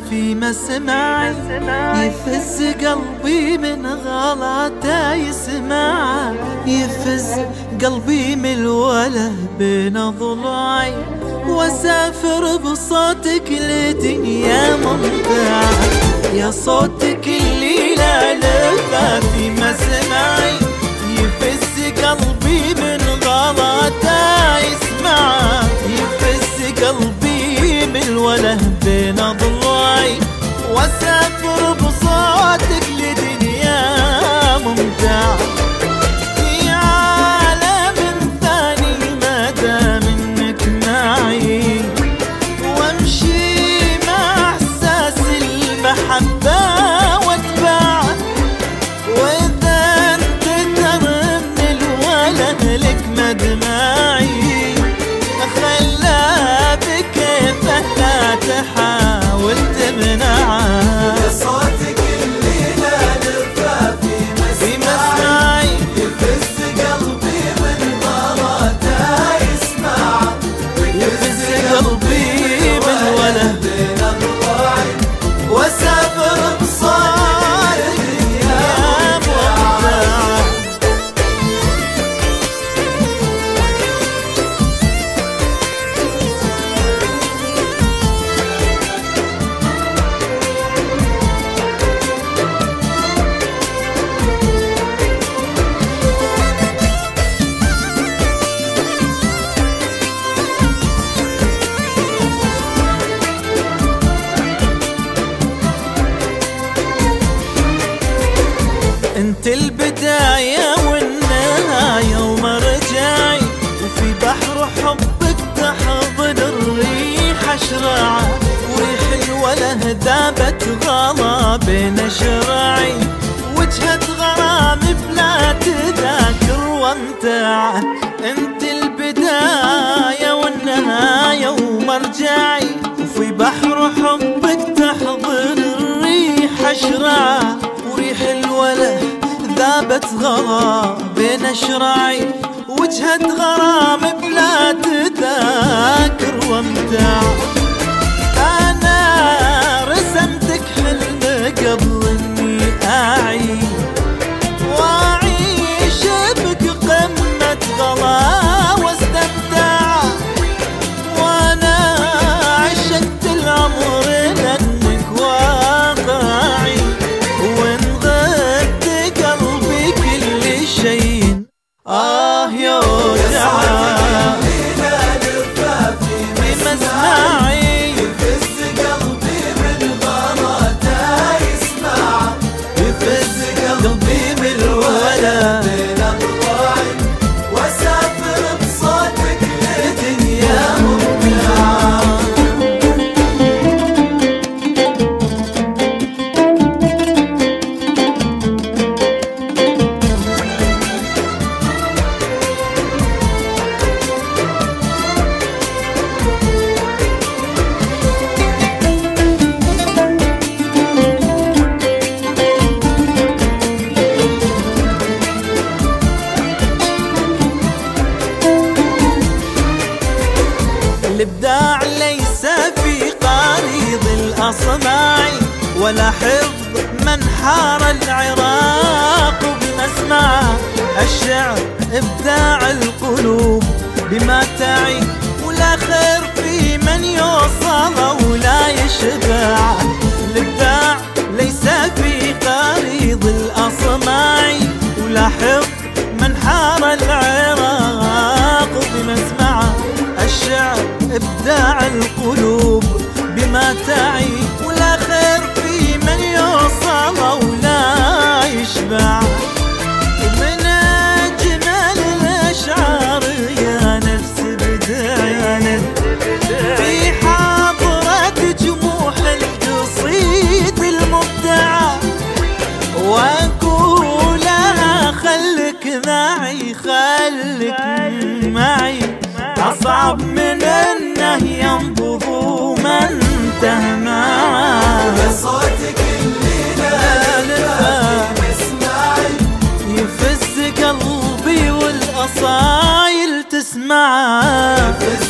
في مسمعي، يفز قلبي من غلطه يسمع، يفز قلبي من الوله بين ضلوعي، واسافر بصوتك لدنيا ممتعة، يا صوتك اللي لا لفه في مسمعي، يفز قلبي من غلطه يسمع، يفز قلبي من الوله بين ضلوعي، واسافر بصوتك لدنيا ممتعة، في عالم ثاني ما دام انك معي، وامشي مع احساس المحبة واتبعه، واذا انت ترى من الوله لك مدمعي، خلا بكيفه لا تحاول تمنعه، يا صوتك اللي لا لفه في مسمعي، يفز قلبي من غلطه يسمع، يفز قلبي من وله بين ضلوعي، واسافر بصوتك يا ممتعة. انت البداية والنهاية ومرجعي، وفي بحر حبك تحضن الريح اشراعه، وريح الوله ذابت غلا بين شراعي، وجهة غرام بلا تذاكر وامتاعه، انت البداية والنهاية ومرجعي، وفي بحر حبك تحضن الريح اشراعه، وريح الوله ذابت غلا بين شراعي، وجهة غرام بلا تذاكر وامتاع، أنا رسمتك حلم قبل إني أعي، وأعيش بك قمة غلا واستمتع، وأنا عشقت العمر لأنك واقعي، يوجع في مسمعي، يفز قلبي من غلطه يسمع، يفز قلبي من الوله بين ضلوعي، واسافر بصوتك لدنيا ممتعة. الإبداع ليس في قريض الأصماع، ولا حفظ من حار العراق بمسمعه، الشعر إبداع القلوب بما تعي، ولا خير في من يوصل ولا يشبع، الإبداع ليس في قريض الأصماع، ولا حفظ من حار العراق بمسمعه، الشعر إبداع القلوب بما تعي، ولا خير في من يوصل ولا يشبع، من أجمل الأشعار يا نفس بدعي، في حضرة جموح القصيد المبدعة، وأقولها خلك معي، خلك معي، أصعب من أنه ينبض من تهمع، يا صوتك اللي لا لفه في مسمعي، يفز قلبي والأصايل تسمع.